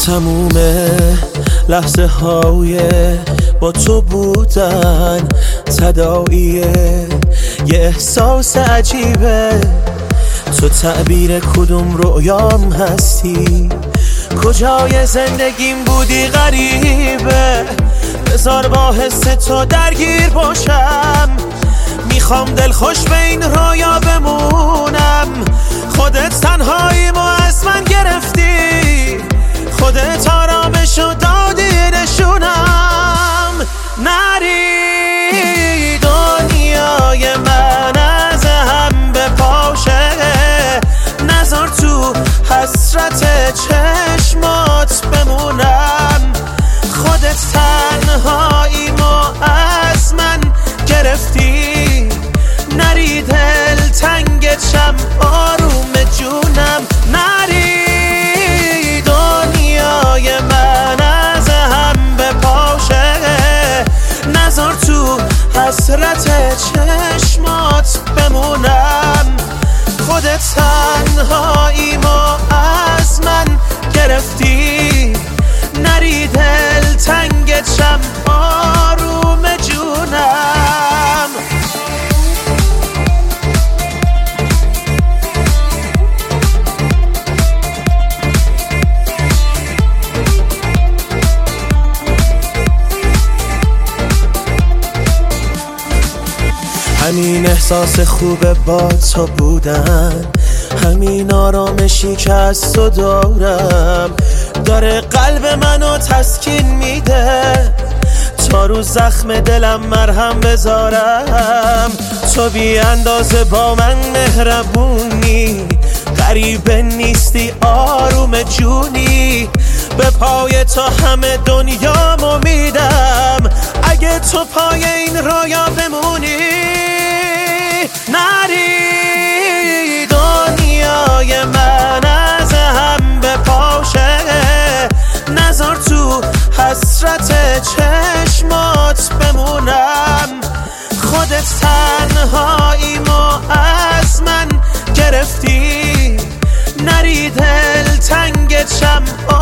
تموم لحظه های با تو بودن تداعیه، یه احساس عجیبه. تو تعبیر کدوم رویام هستی، کجای زندگیم بودی غریبه. بذار با حس تو درگیر باشم، میخوام دلخوش به این رویا بمونم. خودت تنهاییمو از من گرفتی، خودت آرامشو دادی نشونم. نری دنیای من از هم بپاشه، نذار تو حسرت چشمات بمونم. خودت تنهاییمو از من گرفتی، نری دل تنگت شم آروم جونم. نری دنیای من از هم بپاشه، نذار تو حسرت چشمات بمونم. خودت تنهاییمو از من گرفتی، نری دل تنگت شم آروم جونم. همین احساس خوبه با تو بودن، همین آرامشی که از تو دارم، داره قلب منو تسکین میده. تا رو زخم دلم مرهم بذارم، تو بی اندازه با من مهربونی. غریبه نیستی آروم جونی، به پای تو همه دنیامو میدم. اگه تو پای این رویا بمونی، نری دنیای من از هم بپاشه، نذار تو حسرت چشمات بمونم. خودت تنهاییمو از من گرفتی، نری دل تنگت شم